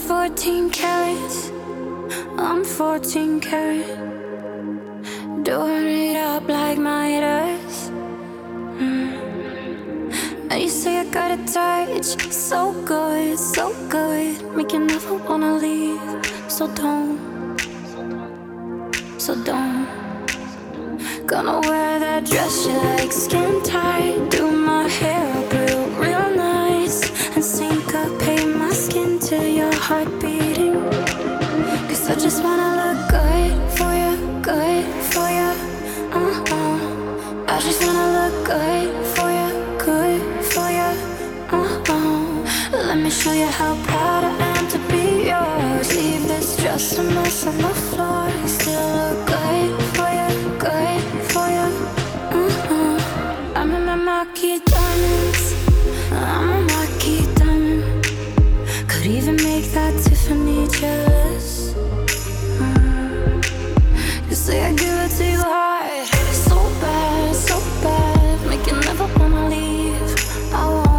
14 carats, I'm 14 carat. Doing it up like Midas. And you say I got a touch, so good, make you never wanna leave. So don't. Gonna wear that dress you like, skin tight. Do my hair up real nice, and syncopate my skin to your heart beating. Cause I just wanna look good for you, good for you. I just wanna look good for you, good for you. Let me show you how proud I am to be yours. Leave this dress a mess on the floor. Still look good for you, good for you. I'm in my marquee diamonds, I'm a marquee diamond. Could even make that Tiffany jealous. You say I give it to you hard, so bad, make you never wanna leave. I won't.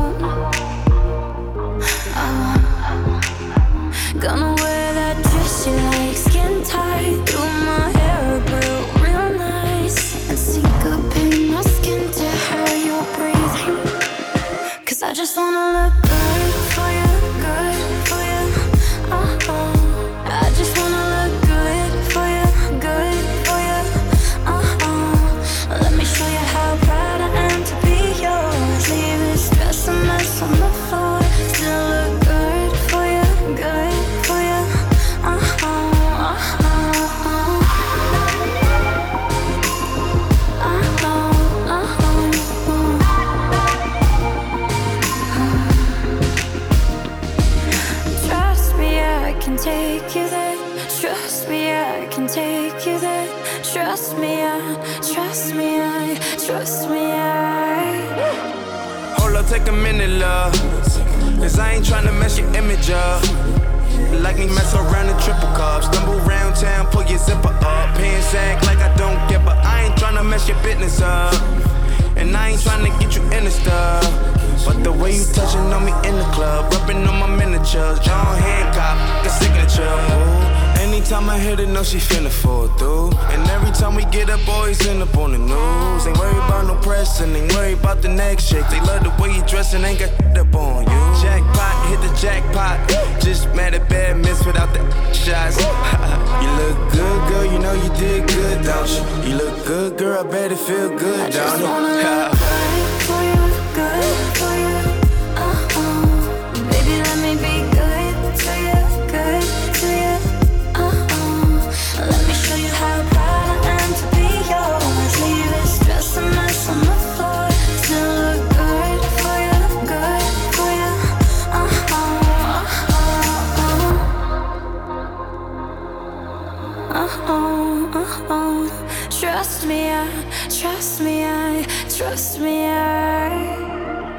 Gonna wear that dress you like, skin tight. Do my hair up real nice, and syncopate my skin to how you're breathing. Cause I just wanna look good for you, good for you. I just wanna look good for you, good for you. Let me show you how proud I am to be yours. Leave this dress a mess on the floor. Still look good for you, good for you. Trust me, I can take you there. Trust me, I can take you there. Trust me, trust me, Hold up, take a minute, love. Cause I ain't tryna mess your image up. Like me mess around in triple cups. Stumble round town, pull your zipper up. Pants act like I don't get, but I ain't tryna mess your business up. And I ain't tryna get you in the stuff. But the way you touching on me in the club, rubbing on my miniatures, John Hancock, the signature. Ooh. Anytime I hit it, know she finna fall through. And every time we get up, always end up on the news. Ain't worried about no pressing, ain't worried about the next chick. They love the way you dressing, ain't got up on you. Jackpot, hit the jackpot. Just mad at bad miss without the shots. You look good, girl, you know you did good, don't you? You look good, girl, I bet it feel good, don't it? Good for you, good for you. Baby, let me be good to you, good to you. Let me show you how proud I am to be yours. Leave this dress a mess on the floor. Still look good for you, good for you. Trust me, trust me,